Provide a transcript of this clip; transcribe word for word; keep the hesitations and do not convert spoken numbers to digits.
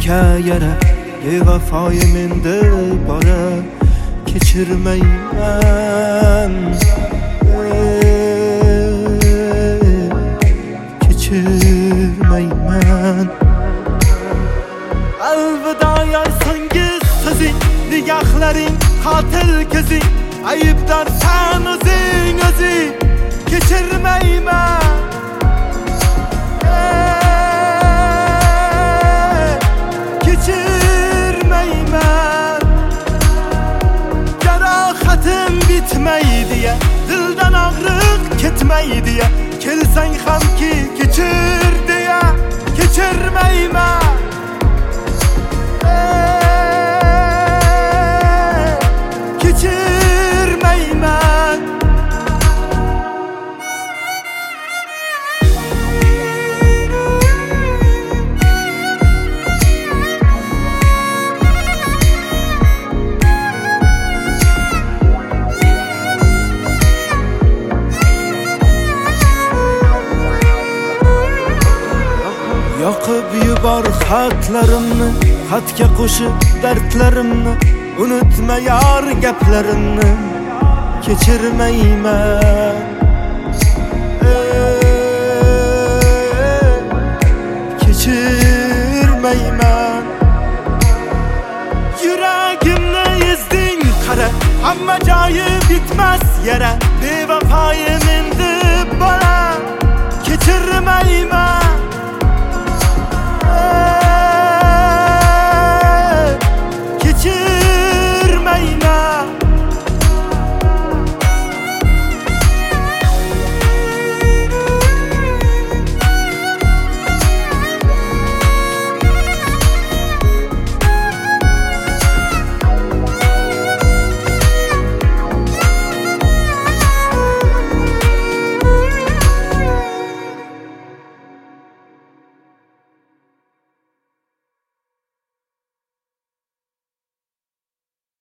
yuragimga yara, bevafoyim endi bora kechirmayman, kechirmayman. Alvido yoy so'nggi so'zing, nigohlaring qotil ko'zing, aybdorsan o'zing o'zing, kechirmayman. Kechirmayman. Jarohatim bitmaydi ya, dildan og'riq ketmaydi ya, kelsang hamki kechir deya, kechirmayman. Kechirmayman. Yoqib yubor xatlarimni, xatga qo'shib dardlarimni, unutma yor gaplarimni, kechirmayman. Kechirmayman. Yuragimni ezding qara, hamma joyi bitmas yara, bevafoyim endi bora kechirmayman. Kechirmayman.